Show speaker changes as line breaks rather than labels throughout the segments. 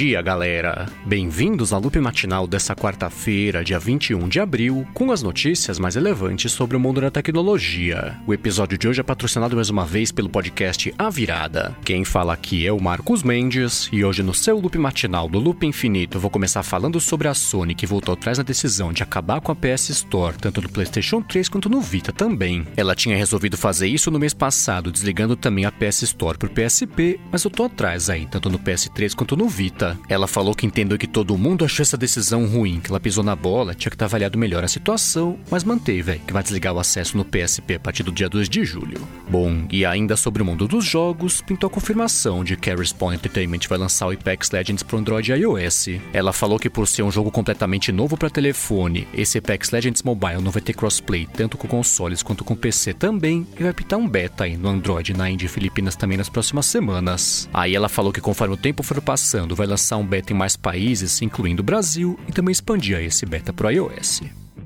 dia, galera! Bem-vindos ao Loop Matinal dessa quarta-feira, dia 21 de abril, com as notícias mais relevantes sobre o mundo da tecnologia. O episódio de hoje é patrocinado mais uma vez pelo podcast A Virada. Quem fala aqui é o Marcos Mendes, e hoje no seu Loop Matinal do Loop Infinito eu vou começar falando sobre a Sony, que voltou atrás na decisão de acabar com a PS Store, tanto no PlayStation 3 quanto no Vita também. Ela tinha resolvido fazer isso no mês passado, desligando também a PS Store por PSP, mas eu tô atrás aí, tanto no PS3 quanto no Vita. Ela falou que entendeu que todo mundo achou essa decisão ruim, que ela pisou na bola, tinha que ter avaliado melhor a situação, mas manteve, que vai desligar o acesso no PSP a partir do dia 2 de julho. Bom, e ainda sobre o mundo dos jogos, pintou a confirmação de que a Respawn Entertainment vai lançar o Apex Legends para Android e iOS. Ela falou que por ser um jogo completamente novo para telefone, esse Apex Legends Mobile não vai ter crossplay tanto com consoles quanto com PC também, e vai pintar um beta aí no Android na Índia e Filipinas também nas próximas semanas. Aí ela falou que conforme o tempo for passando, vai lançar um beta em mais países, incluindo o Brasil, e também expandir esse beta para o iOS.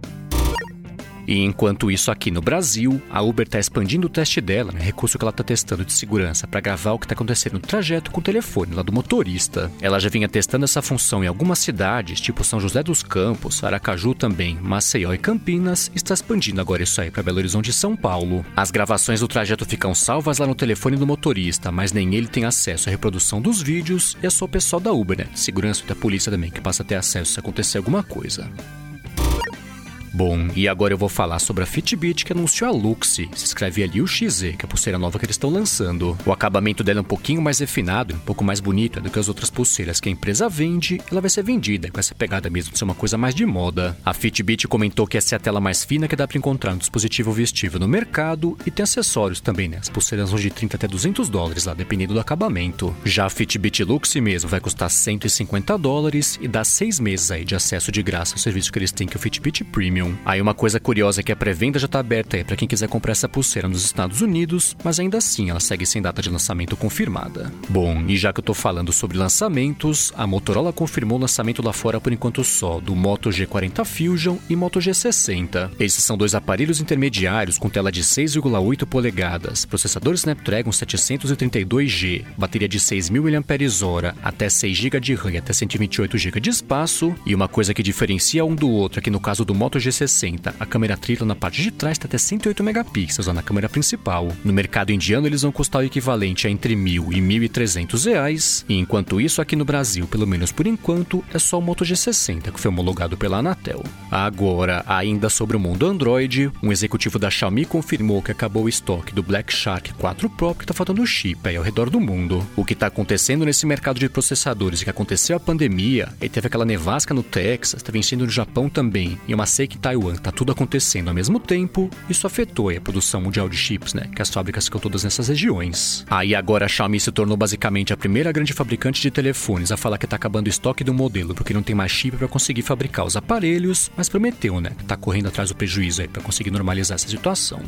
E enquanto isso aqui no Brasil, a Uber está expandindo o teste dela, recurso que ela está testando de segurança para gravar o que está acontecendo no trajeto com o telefone lá do motorista. Ela já vinha testando essa função em algumas cidades, tipo São José dos Campos, Aracaju também, Maceió e Campinas, e está expandindo agora isso aí para Belo Horizonte e São Paulo. As gravações do trajeto ficam salvas lá no telefone do motorista, mas nem ele tem acesso à reprodução dos vídeos, e é só o pessoal da Uber, segurança e da polícia também, que passa a ter acesso se acontecer alguma coisa. Bom, e agora eu vou falar sobre a Fitbit, que anunciou a Luxy, se escreve ali o XZ, que é a pulseira nova que eles estão lançando. O acabamento dela é um pouquinho mais refinado, um pouco mais bonito do que as outras pulseiras que a empresa vende. Ela vai ser vendida com essa pegada mesmo de ser uma coisa mais de moda. A Fitbit comentou que essa é a tela mais fina que dá para encontrar no dispositivo vestível no mercado, e tem acessórios também, As pulseiras vão de 30 até $200 lá, dependendo do acabamento. Já a Fitbit Luxy mesmo vai custar $150 e dá 6 meses aí de acesso de graça ao serviço que eles têm, que é o Fitbit Premium. Aí uma coisa curiosa é que a pré-venda já está aberta aí para quem quiser comprar essa pulseira nos Estados Unidos, mas ainda assim ela segue sem data de lançamento confirmada. Bom, e já que eu tô falando sobre lançamentos, a Motorola confirmou o lançamento lá fora por enquanto só do Moto G40 Fusion e Moto G60. Esses são dois aparelhos intermediários com tela de 6,8 polegadas, processador Snapdragon 732G, bateria de 6.000 mAh, até 6 GB de RAM e até 128 GB de espaço, e uma coisa que diferencia um do outro é que no caso do Moto G60, a câmera tripla na parte de trás está até 108 megapixels lá na câmera principal. No mercado indiano eles vão custar o equivalente a entre R$1.000 e R$1.300, e enquanto isso aqui no Brasil, pelo menos por enquanto, é só o Moto G60 que foi homologado pela Anatel. Agora, ainda sobre o mundo Android, um executivo da Xiaomi confirmou que acabou o estoque do Black Shark 4 Pro, que está faltando chip aí ao redor do mundo. O que está acontecendo nesse mercado de processadores, que aconteceu a pandemia, e teve aquela nevasca no Texas, está vencendo no Japão também, e uma seca em Taiwan, tá tudo acontecendo ao mesmo tempo, isso afetou a produção mundial de chips, que as fábricas ficam todas nessas regiões. Aí agora a Xiaomi se tornou basicamente a primeira grande fabricante de telefones a falar que tá acabando o estoque do modelo porque não tem mais chip para conseguir fabricar os aparelhos, mas prometeu, que tá correndo atrás do prejuízo aí para conseguir normalizar essa situação.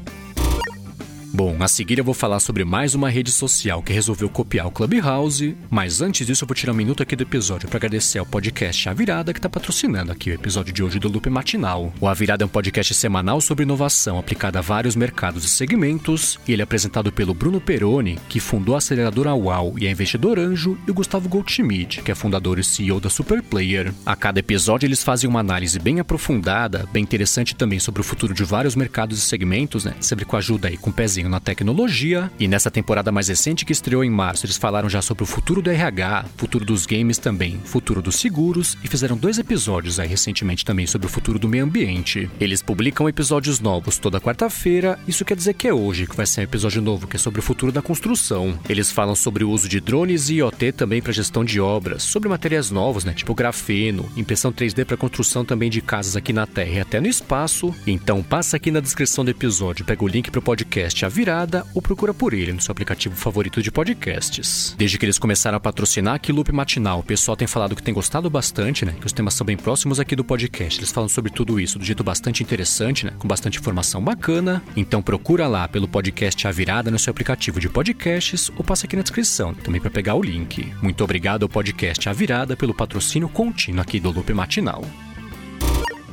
Bom, a seguir eu vou falar sobre mais uma rede social que resolveu copiar o Clubhouse, mas antes disso eu vou tirar um minuto aqui do episódio para agradecer ao podcast A Virada, que está patrocinando aqui o episódio de hoje do Loop Matinal. O A Virada é um podcast semanal sobre inovação aplicada a vários mercados e segmentos, e ele é apresentado pelo Bruno Peroni, que fundou a aceleradora UAU e é investidor anjo, e o Gustavo Goldschmidt, que é fundador e CEO da Superplayer. A cada episódio eles fazem uma análise bem aprofundada, bem interessante também sobre o futuro de vários mercados e segmentos, sempre com ajuda aí com o pezinho na tecnologia, e nessa temporada mais recente que estreou em março, eles falaram já sobre o futuro do RH, futuro dos games também, futuro dos seguros, e fizeram 2 episódios aí recentemente também sobre o futuro do meio ambiente. Eles publicam episódios novos toda quarta-feira, isso quer dizer que é hoje que vai ser um episódio novo, que é sobre o futuro da construção. Eles falam sobre o uso de drones e IoT também para gestão de obras, sobre materiais novos, tipo grafeno, impressão 3D para construção também de casas aqui na Terra e até no espaço. Então passa aqui na descrição do episódio, pega o link pro podcast A Virada ou procura por ele no seu aplicativo favorito de podcasts. Desde que eles começaram a patrocinar aqui o Loop Matinal, o pessoal tem falado que tem gostado bastante, que os temas são bem próximos aqui do podcast. Eles falam sobre tudo isso do jeito bastante interessante, com bastante informação bacana. Então procura lá pelo podcast A Virada no seu aplicativo de podcasts ou passa aqui na descrição também para pegar o link. Muito obrigado ao podcast A Virada pelo patrocínio contínuo aqui do Loop Matinal.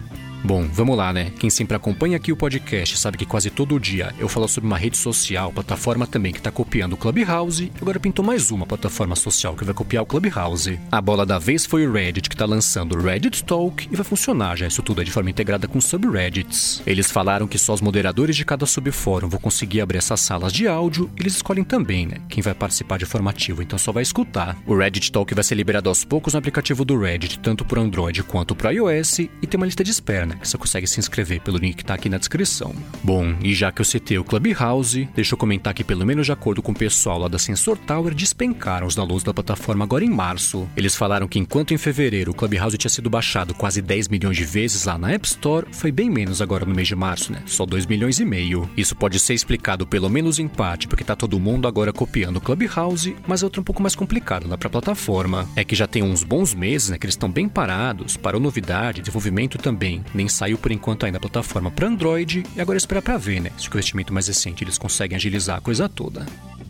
Bom, vamos lá, né? Quem sempre acompanha aqui o podcast sabe que quase todo dia eu falo sobre uma rede social, plataforma também que tá copiando o Clubhouse, e agora pintou mais uma plataforma social que vai copiar o Clubhouse. A bola da vez foi o Reddit, que tá lançando o Reddit Talk e vai funcionar já, isso tudo é de forma integrada com subreddits. Eles falaram que só os moderadores de cada subfórum vão conseguir abrir essas salas de áudio, e eles escolhem também, né, quem vai participar de forma ativa, então só vai escutar. O Reddit Talk vai ser liberado aos poucos no aplicativo do Reddit, tanto por Android quanto por iOS, e tem uma lista de espera, né, que você consegue se inscrever pelo link que tá aqui na descrição. Bom, e já que eu citei o Clubhouse, deixa eu comentar que pelo menos de acordo com o pessoal lá da Sensor Tower, despencaram os downloads da plataforma agora em março. Eles falaram que enquanto em fevereiro o Clubhouse tinha sido baixado quase 10 milhões de vezes lá na App Store, foi bem menos agora no mês de março, né? Só 2,5 milhões. Isso pode ser explicado pelo menos em parte porque tá todo mundo agora copiando o Clubhouse, mas é outro um pouco mais complicado lá pra plataforma. É que já tem uns bons meses, né, que eles estão bem parados, parou novidade, desenvolvimento também, nem saiu por enquanto ainda a plataforma para Android, e agora esperar para ver, né, se com o investimento mais recente eles conseguem agilizar a coisa toda.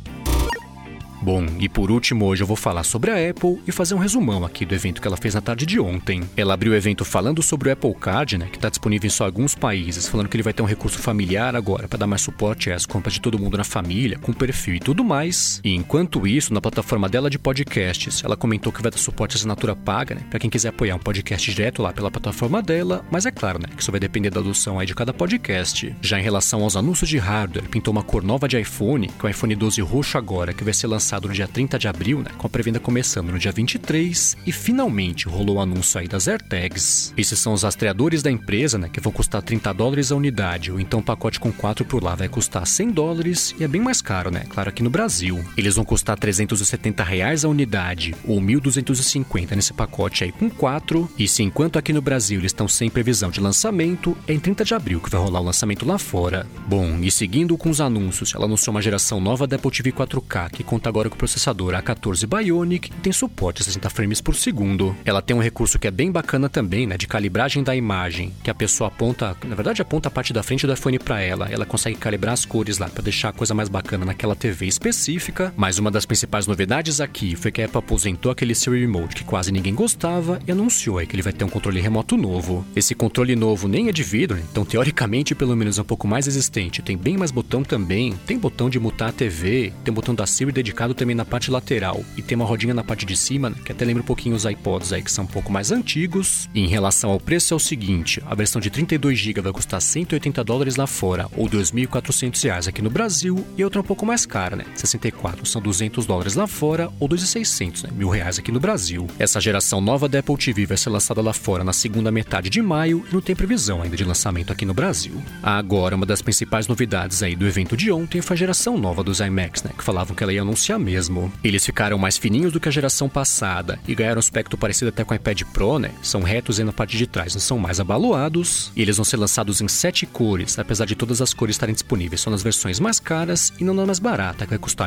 Bom, e por último hoje eu vou falar sobre a Apple e fazer um resumão aqui do evento que ela fez na tarde de ontem. Ela abriu o evento falando sobre o Apple Card, né, que está disponível em só alguns países, falando que ele vai ter um recurso familiar agora para dar mais suporte às compras de todo mundo na família, com perfil e tudo mais. E enquanto isso, na plataforma dela de podcasts, ela comentou que vai dar suporte à assinatura paga, né, para quem quiser apoiar um podcast direto lá pela plataforma dela, mas é claro, né, que isso vai depender da adoção aí de cada podcast. Já em relação aos anúncios de hardware, pintou uma cor nova de iPhone, que é o iPhone 12 roxo agora, que vai ser lançado no dia 30 de abril, né, com a pré-venda começando no dia 23, e finalmente rolou o anúncio aí das AirTags. Esses são os rastreadores da empresa, né, que vão custar $30 a unidade, ou então o pacote com 4 por lá vai custar $100, e é bem mais caro, né, claro, aqui no Brasil. Eles vão custar R$370 a unidade, ou $1.250 nesse pacote aí com 4, e se enquanto aqui no Brasil eles estão sem previsão de lançamento, é em 30 de abril que vai rolar o lançamento lá fora. Bom, e seguindo com os anúncios, ela anunciou uma geração nova da Apple TV 4K, que conta agora com o processador A14 Bionic e tem suporte a 60 frames por segundo. Ela tem um recurso que é bem bacana também, né, de calibragem da imagem, que a pessoa aponta, na verdade aponta a parte da frente do iPhone para ela consegue calibrar as cores lá para deixar a coisa mais bacana naquela TV específica. Mas uma das principais novidades aqui foi que a Apple aposentou aquele Siri Remote que quase ninguém gostava e anunciou aí que ele vai ter um controle remoto novo. Esse controle novo nem é de vidro, né, então teoricamente pelo menos é um pouco mais resistente, tem bem mais botão também, tem botão de mutar a TV, tem botão da Siri dedicado também na parte lateral e tem uma rodinha na parte de cima, né, que até lembra um pouquinho os iPods aí que são um pouco mais antigos. E em relação ao preço é o seguinte, a versão de 32GB vai custar $180 lá fora ou R$2.400 aqui no Brasil, e a outra é um pouco mais cara, né, 64 são $200 lá fora ou R$2.600, né, R$1.000 aqui no Brasil. Essa geração nova da Apple TV vai ser lançada lá fora na segunda metade de maio e não tem previsão ainda de lançamento aqui no Brasil. Agora, uma das principais novidades aí do evento de ontem foi a geração nova dos iMacs, né, que falavam que ela ia anunciar mesmo. Eles ficaram mais fininhos do que a geração passada e ganharam um aspecto parecido até com o iPad Pro, né? São retos aí na parte de trás, não são mais abaloados. E eles vão ser lançados em 7 cores, apesar de todas as cores estarem disponíveis só nas versões mais caras e não na mais barata, que vai custar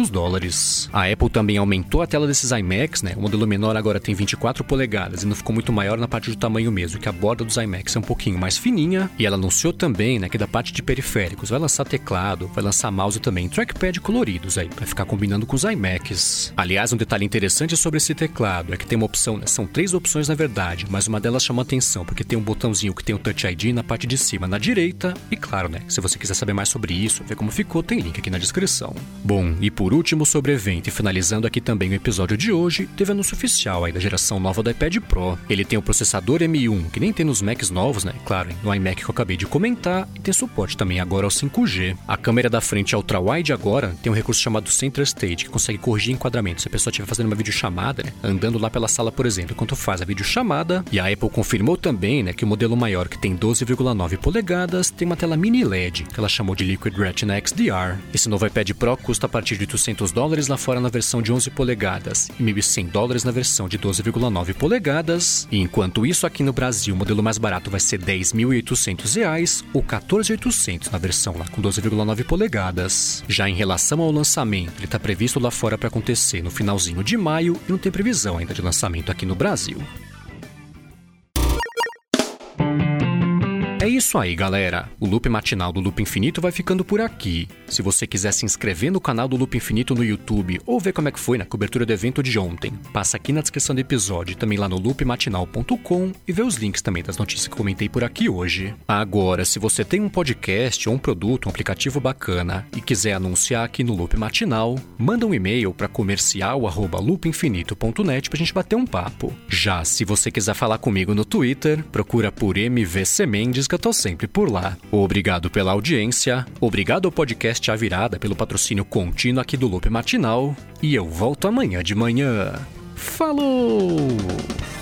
$1.300. A Apple também aumentou a tela desses iMacs, né? O modelo menor agora tem 24 polegadas e não ficou muito maior na parte do tamanho mesmo, que a borda dos iMacs é um pouquinho mais fininha. E ela anunciou também, né, que da parte de periféricos vai lançar teclado, vai lançar mouse também, trackpad coloridos aí, pra ficar combinando com os iMacs. Aliás, um detalhe interessante sobre esse teclado é que tem uma opção, né? São 3 opções na verdade, mas uma delas chama atenção, porque tem um botãozinho que tem o Touch ID na parte de cima, na direita, e claro, né, se você quiser saber mais sobre isso, ver como ficou, tem link aqui na descrição. Bom, e por último sobre o evento, e finalizando aqui também o episódio de hoje, teve anúncio oficial aí da geração nova do iPad Pro. Ele tem o processador M1, que nem tem nos Macs novos, né, claro, no iMac que eu acabei de comentar, e tem suporte também agora ao 5G. A câmera da frente ultra-wide agora tem um recurso chamado Center Stage, que consegue corrigir enquadramento se a pessoa estiver fazendo uma videochamada, né, andando lá pela sala, por exemplo, enquanto faz a videochamada. E a Apple confirmou também, né, que o modelo maior, que tem 12,9 polegadas, tem uma tela mini LED, que ela chamou de Liquid Retina XDR. Esse novo iPad Pro custa a partir de $800 lá fora na versão de 11 polegadas e $1.100 na versão de 12,9 polegadas. E enquanto isso, aqui no Brasil, o modelo mais barato vai ser R$10.800 ou $14.800 na versão lá com 12,9 polegadas. Já em relação ao lançamento, ele está previsto lá fora para acontecer no finalzinho de maio e não tem previsão ainda de lançamento aqui no Brasil. É Isso aí, galera. O Loop Matinal do Loop Infinito vai ficando por aqui. Se você quiser se inscrever no canal do Loop Infinito no YouTube ou ver como é que foi na cobertura do evento de ontem, passa aqui na descrição do episódio e também lá no loopmatinal.com e vê os links também das notícias que comentei por aqui hoje. Agora, se você tem um podcast ou um produto, um aplicativo bacana e quiser anunciar aqui no Loop Matinal, manda um e-mail para comercial@loopinfinito.net pra gente bater um papo. Já se você quiser falar comigo no Twitter, procura por MVC Mendes, que eu tô sempre por lá. Obrigado pela audiência, obrigado ao podcast A Virada pelo patrocínio contínuo aqui do Loop Matinal, e eu volto amanhã de manhã. Falou!